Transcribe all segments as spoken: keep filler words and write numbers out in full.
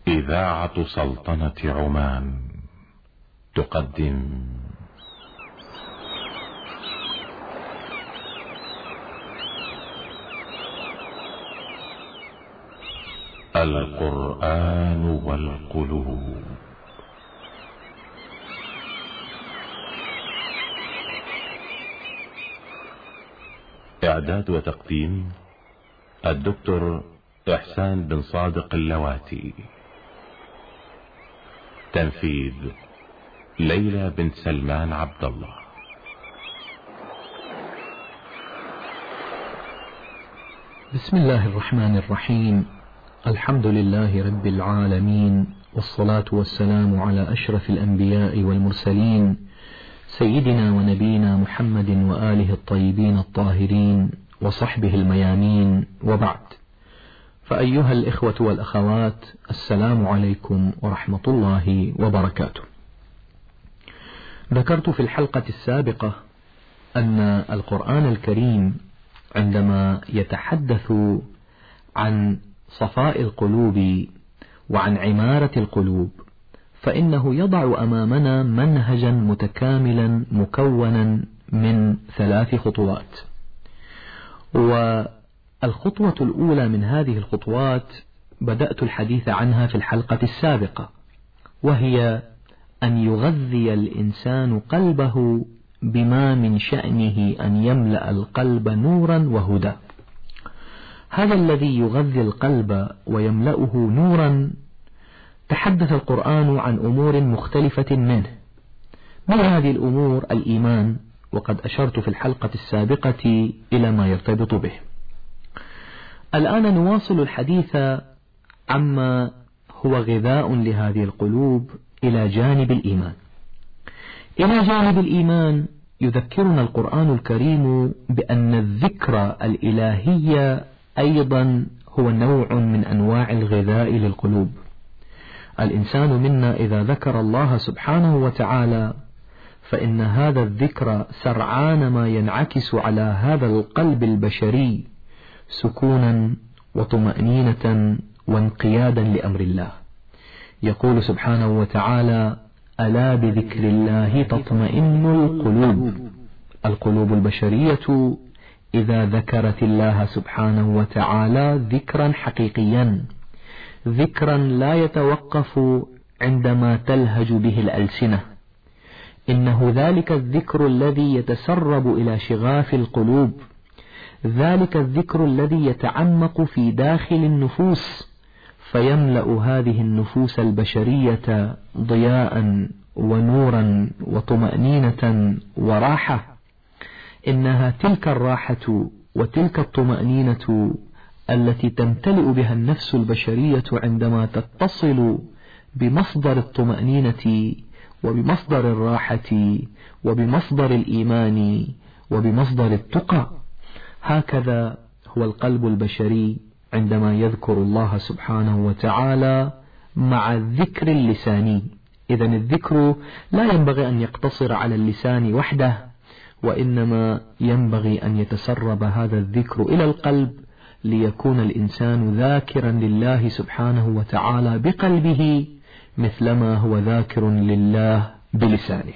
إذاعة سلطنة عمان تقدم القرآن والقلوب. إعداد وتقديم الدكتور إحسان بن صادق اللواتي. تنفيذ ليلى بنت سلمان عبد الله. بسم الله الرحمن الرحيم. الحمد لله رب العالمين، والصلاة والسلام على أشرف الأنبياء والمرسلين، سيدنا ونبينا محمد وآله الطيبين الطاهرين وصحبه الميامين، وبعد. فأيها الإخوة والأخوات، السلام عليكم ورحمة الله وبركاته. ذكرت في الحلقة السابقة أن القرآن الكريم عندما يتحدث عن صفاء القلوب وعن عمارة القلوب فإنه يضع أمامنا منهجا متكاملا مكونا من ثلاث خطوات. والخطوة الأولى من هذه الخطوات بدأت الحديث عنها في الحلقة السابقة، وهي أن يغذي الإنسان قلبه بما من شأنه أن يملأ القلب نورا وهدى. هذا الذي يغذي القلب ويملأه نورا تحدث القرآن عن أمور مختلفة منه. من هذه الأمور الإيمان، وقد أشرت في الحلقة السابقة إلى ما يرتبط به. الآن نواصل الحديث عما هو غذاء لهذه القلوب إلى جانب الإيمان. إلى جانب الإيمان يذكرنا القرآن الكريم بأن الذكر الإلهي أيضا هو نوع من أنواع الغذاء للقلوب. الإنسان منا إذا ذكر الله سبحانه وتعالى فإن هذا الذكر سرعان ما ينعكس على هذا القلب البشري سكونا وطمأنينة وانقيادا لأمر الله. يقول سبحانه وتعالى: ألا بذكر الله تطمئن القلوب. القلوب البشرية إذا ذكرت الله سبحانه وتعالى ذكرا حقيقيا، ذكرا لا يتوقف عندما تلهج به الألسنة، إنه ذلك الذكر الذي يتسرب إلى شغاف القلوب، ذلك الذكر الذي يتعمق في داخل النفوس فيملأ هذه النفوس البشرية ضياء ونورا وطمأنينة وراحة. إنها تلك الراحة وتلك الطمأنينة التي تمتلئ بها النفس البشرية عندما تتصل بمصدر الطمأنينة وبمصدر الراحة وبمصدر الإيمان وبمصدر التقى. هكذا هو القلب البشري عندما يذكر الله سبحانه وتعالى مع الذكر اللساني. إذن الذكر لا ينبغي أن يقتصر على اللسان وحده، وإنما ينبغي أن يتسرب هذا الذكر إلى القلب ليكون الإنسان ذاكرا لله سبحانه وتعالى بقلبه مثلما هو ذاكر لله بلسانه.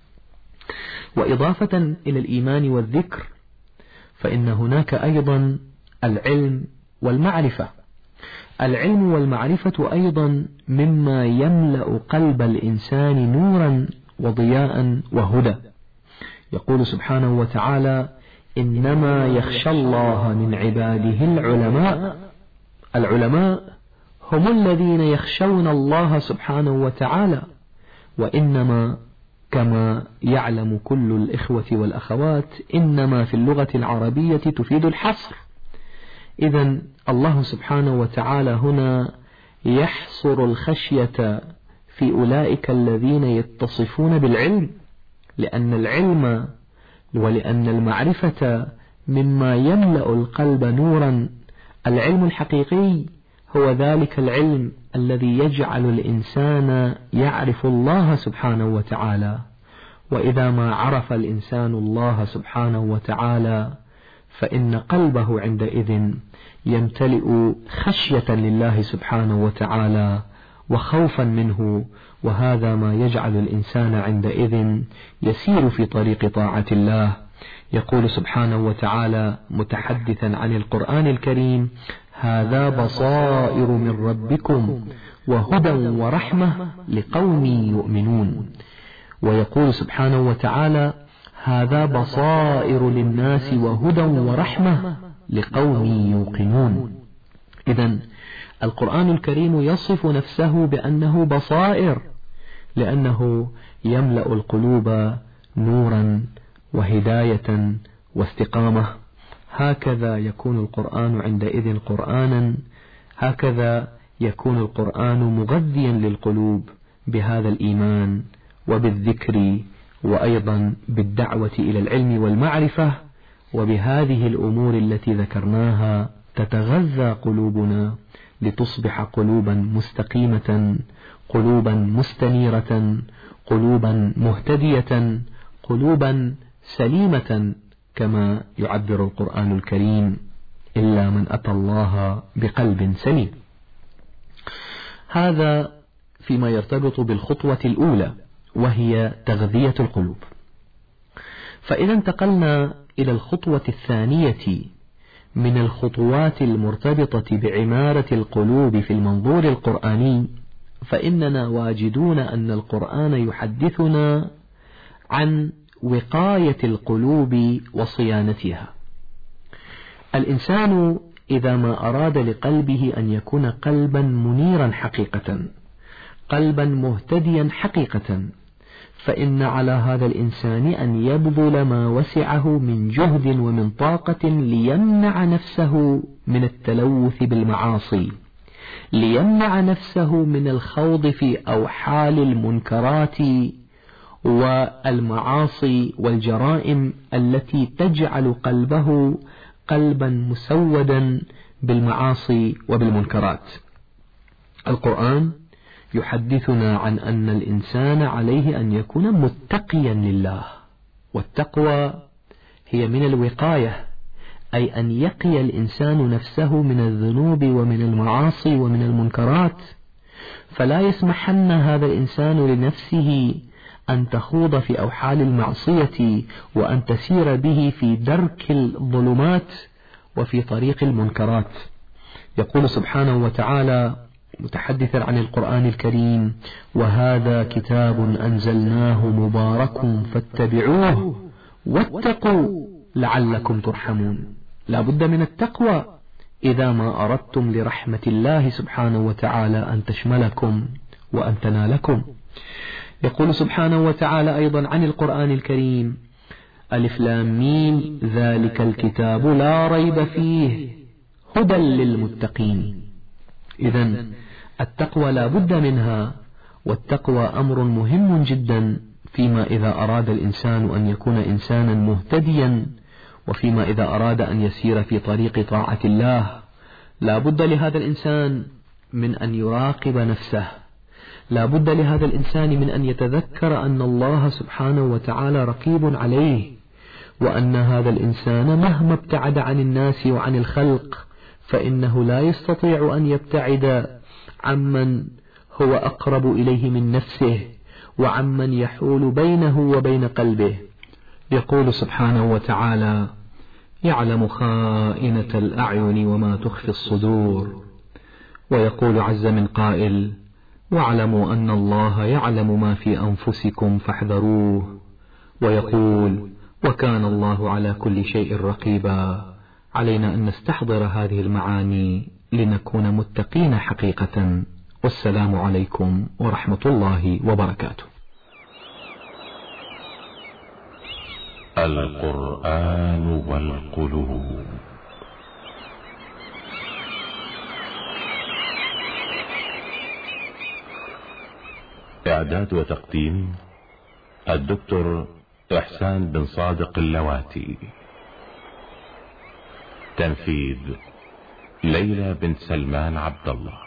وإضافة إلى الإيمان والذكر فإن هناك أيضا العلم والمعرفة. العلم والمعرفة أيضا مما يملأ قلب الإنسان نورا وضياء وهدى. يقول سبحانه وتعالى: إنما يخشى الله من عباده العلماء. العلماء هم الذين يخشون الله سبحانه وتعالى، وإنما كما يعلم كل الإخوة والأخوات إنما في اللغة العربية تفيد الحصر. إذن الله سبحانه وتعالى هنا يحصر الخشية في أولئك الذين يتصفون بالعلم، لأن العلم ولأن المعرفة مما يملأ القلب نورا. العلم الحقيقي هو ذلك العلم الذي يجعل الإنسان يعرف الله سبحانه وتعالى. وإذا ما عرف الإنسان الله سبحانه وتعالى فإن قلبه عندئذ يمتلئ خشية لله سبحانه وتعالى وخوفا منه، وهذا ما يجعل الإنسان عندئذ يسير في طريق طاعة الله. يقول سبحانه وتعالى متحدثا عن القرآن الكريم: هذا بصائر من ربكم وهدى ورحمة لقوم يؤمنون. ويقول سبحانه وتعالى: هذا بصائر للناس وهدى ورحمة لقوم يوقنون. إذن القرآن الكريم يصف نفسه بأنه بصائر، لأنه يملأ القلوب نورا وهداية واستقامة. هكذا يكون القرآن عندئذ قرآنا، هكذا يكون القرآن مغذيا للقلوب بهذا الإيمان وبالذكر، وأيضا بالدعوة إلى العلم والمعرفة. وبهذه الأمور التي ذكرناها تتغذى قلوبنا لتصبح قلوبا مستقيمة، قلوبا مستنيرة، قلوبا مهتدية، قلوبا سليمة، كما يعبر القرآن الكريم: إلا من أتى الله بقلب سليم. هذا فيما يرتبط بالخطوة الأولى، وهي تغذية القلوب. فإذا انتقلنا إلى الخطوة الثانية من الخطوات المرتبطة بعمارة القلوب في المنظور القرآني، فإننا واجدون أن القرآن يحدثنا عن وقاية القلوب وصيانتها. الإنسان إذا ما أراد لقلبه أن يكون قلبا منيرا حقيقة، قلبا مهتديا حقيقة، فإن على هذا الإنسان أن يبذل ما وسعه من جهد ومن طاقة ليمنع نفسه من التلوث بالمعاصي، ليمنع نفسه من الخوض في أوحال المنكرات والمعاصي والجرائم التي تجعل قلبه قلبا مسودا بالمعاصي وبالمنكرات. القرآن يحدثنا عن أن الإنسان عليه أن يكون متقيا لله، والتقوى هي من الوقاية، أي أن يقي الإنسان نفسه من الذنوب ومن المعاصي ومن المنكرات، فلا يسمحن هذا الإنسان لنفسه أن تخوض في أوحال المعصية وأن تسير به في درك الظلمات وفي طريق المنكرات. يقول سبحانه وتعالى متحدثا عن القرآن الكريم: وهذا كتاب أنزلناه مبارك فاتبعوه واتقوا لعلكم ترحمون. لا بد من التقوى إذا ما أردتم لرحمة الله سبحانه وتعالى أن تشملكم وأن تنالكم. يقول سبحانه وتعالى أيضا عن القرآن الكريم: ألف لام ميم ذلك الكتاب لا ريب فيه هدى للمتقين. إذن التقوى لا بد منها، والتقوى أمر مهم جدا فيما إذا أراد الإنسان أن يكون إنسانا مهتديا، وفيما إذا أراد أن يسير في طريق طاعة الله. لا بد لهذا الإنسان من أن يراقب نفسه، لا بد لهذا الإنسان من أن يتذكر أن الله سبحانه وتعالى رقيب عليه، وأن هذا الإنسان مهما ابتعد عن الناس وعن الخلق فإنه لا يستطيع أن يبتعد عمن هو أقرب إليه من نفسه، وعمن يحول بينه وبين قلبه. يقول سبحانه وتعالى: يعلم خائنة الأعين وما تخفي الصدور. ويقول عز من قائل: واعلموا أن الله يعلم ما في أنفسكم فاحذروه. ويقول: وكان الله على كل شيء رقيبا. علينا أن نستحضر هذه المعاني لنكون متقين حقيقة. والسلام عليكم ورحمة الله وبركاته. القرآن والقلوب. إعداد وتقديم الدكتور إحسان بن صادق اللواتي. تنفيذ ليلى بنت سلمان عبد الله.